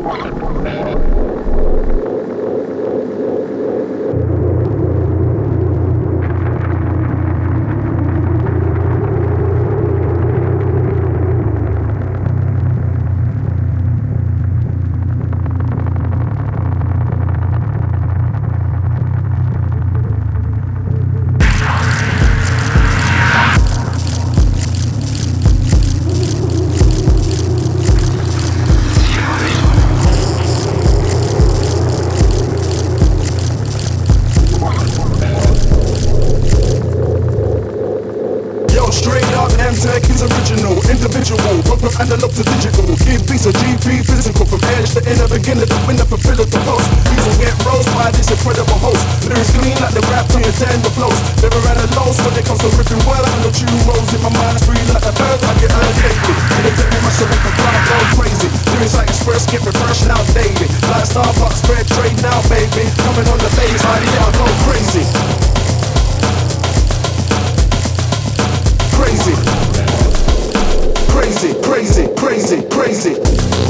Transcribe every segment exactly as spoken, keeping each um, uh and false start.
Tech is original, individual, proper analog to digital. Give piece of G P physical from edge to inner beginner to winner for pillar to post. These will get roast by this incredible host. Lyrics clean like the rap to your tender flows. Never ran a loss when it comes to ripping well. I know you rolls in my mind, free like a bird. I get earned lately. And they take me my shit make the crowd go crazy. Lyrics like express, get refreshed now daily. Like Starbucks, spread trade now, baby. Coming on the bass, I yeah, I go crazy. Crazy, crazy, crazy, crazy, crazy.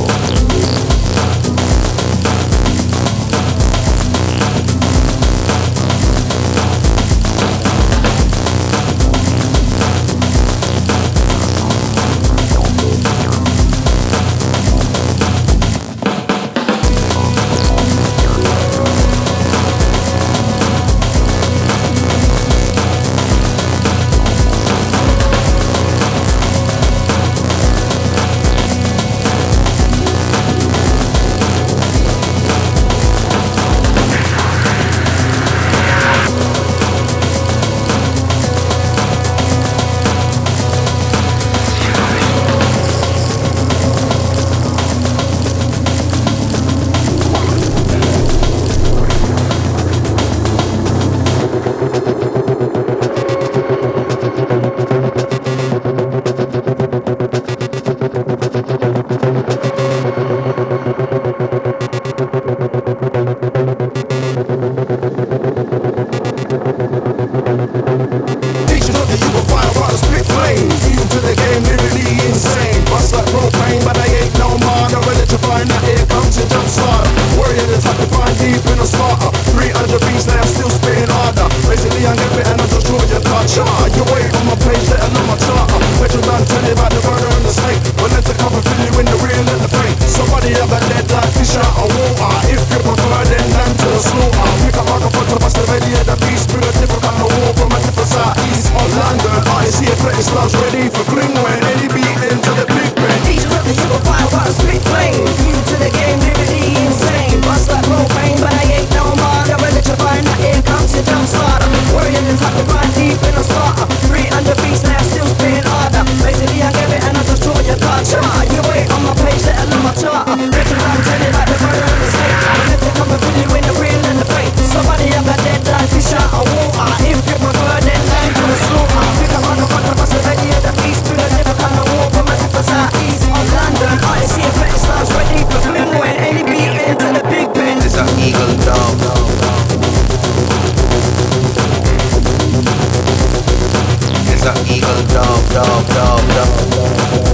Ready for fling when any beat into the big band. Each of the you will fire while I spit flames. New to the game, literally insane. Bust like propane, but I ain't no more. I'm ready to find that here comes the jump starter. Worrying the type to find deep in a starter. Three under beats now still spitting harder. Basically I get it and I just draw your card. Chart, you wait on my page, let alone my charter. Written down, tell it like the murder in the state. I'm meant to come and fill you in the real and the fake. Somebody have a deadline, fish out of water. If you prefer, then land to the slaughter. Pick up on the front of us, ready at the beast. To the never come to war from a different side east of London. I see a better stars ready for fling when any beat into the big pen. It's an eagle dog. It's an eagle dog, dog, dog, dog.